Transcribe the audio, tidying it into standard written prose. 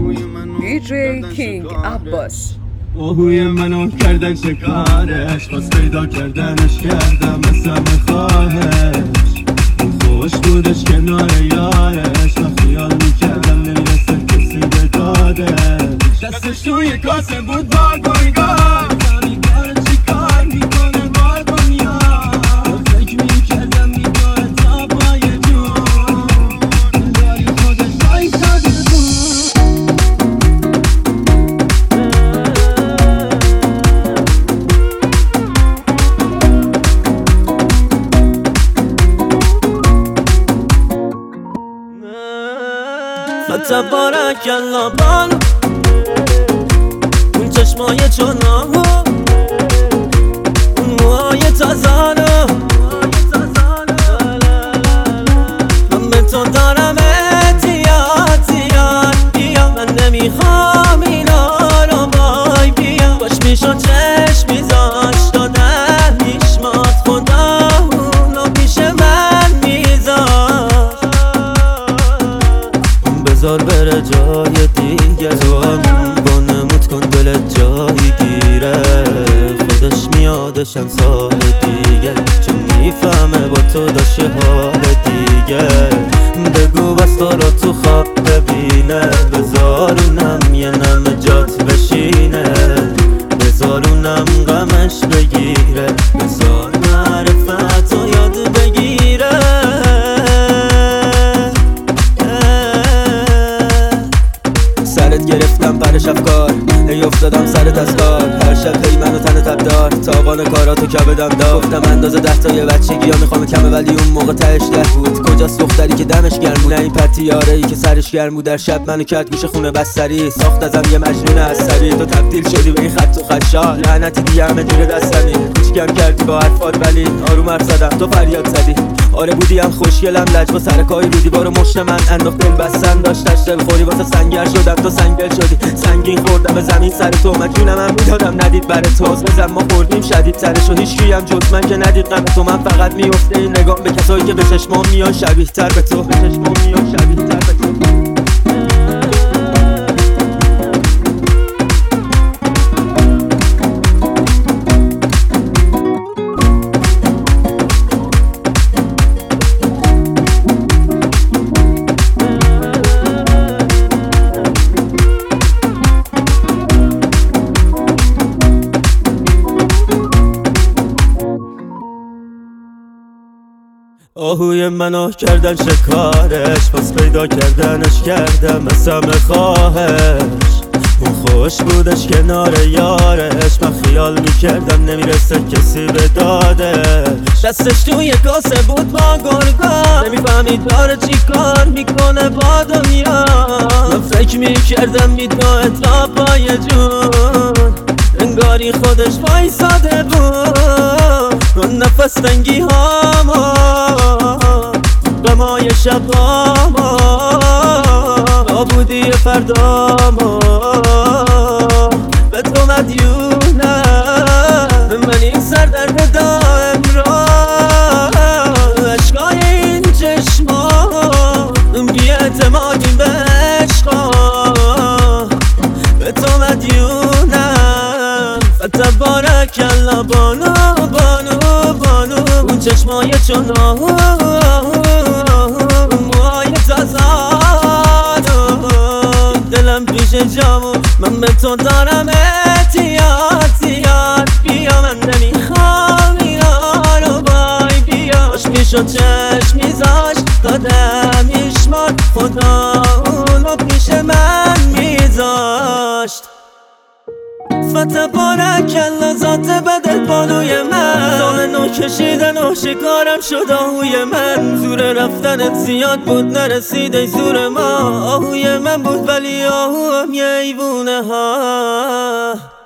DJ King Abbas. آهوی منو کردن شکارش، باز پیدا کردنش کردم مثل خواهش. خوش بودش کنار یارش، من خیال میکردم نمیرسه کسی به دادش. دستش توی کاسه بود با گرگاه، زمی کار چی کار میکنه با دنیا. فکر میکردم میگاه تا پای جون، داری خودش بایستاده تبارک الله بانو، اون چشمای چونامو، اون موهای تازانو. من به تو دارم احتیاط بیا، من نمیخوام اینا رو بای بیا. باش میشو چشم میذاش دادن میشمات، خدا اونو پیش من میذاش. بذار بره جای دیگه، تو همون بانموت کن دلت جایی گیره. خودش میادشم سال دیگه، چون میفهمه با تو داشته حال دیگه. بگو بس تو رو تو خواب ببینه، بذارونم یه نم جات بشینه. بذارونم غمش بگیره، بذار معرفت رو یاد بگیره. سرت گرفتم پرش افکار، هی افتادم سرت از کار. هر شب هی منو تن تب دار، تاوان کاراتو کبدم دار. گفتم اندازه 10 تا بچگی ها میخوام کمه، ولی اون موقع تهش 10 بود. کجاست دختری که دمش گرم بود؟ نه این پتیاره ای که سرش گرم بود. در شب منو کرد گوشه خونه بستری، ساخت ازم یه مجنون عصبی. تو تبدیل شدی به این خط و خشال، لعنتی دیگه همه جور دستمی. کوچیکم کردی با حرفات ولی آروم حرف زدم، تو فریاد زدی. آره بودی هم خوشگلم، لجبا سر کاری بودی. بارو مشت من انداخت دل بستن، داشتش دل خوری واسه سنگر شدم. تو سنگل شدی، سنگین خوردم به زمین سر تو. من جونم هم میدادم ندید برای تو. بزن ما خوردیم شدید سرشو، هیچ کیم جز من که ندید غم تو. من فقط میفته این نگام به کسایی که به چشمام میان شبیه تر به تو، به چشمام میان شبیه تر به تو. آهوی منو کردن شکارش، باز پیدا کردنش کردم مثل خواهش. اون خوش بودش کنار یارش، من خیال میکردم نمیرسه کسی به دادش. دستش توی کاسه بود با گرگا، نمیفهمید داره چی کار میکنه با دنیا. من فکر میکردم میدوه تا پای جون، انگاری خودش وایساده بود. من نفس تنگی هاما، غمای شباما، نابودی فرداما. به تو مدیونم، من این سردرد دائم را. عشقای این چشما، بی اعتمادی به عشقا. به تو مدیونم، تبارک الله بانو بانو بانو. اون چشمای چونامو، موهای تازانو. دلم پیش جامو، من به تو دارم احتیاط بیا. من نمیخوام اینا رو بای بیا. باش میشو چشم میذاش دادم میشمار، خدا اونو پیش من میذاشت. فتبارک الله ذات بدت بانوی من، سال نو کشیدن و شکارم شد آهوی من. زور رفتنت زیاد بود نرسیده زور ما، آهوی من بود ولی آهو هم یه ایوونه ها.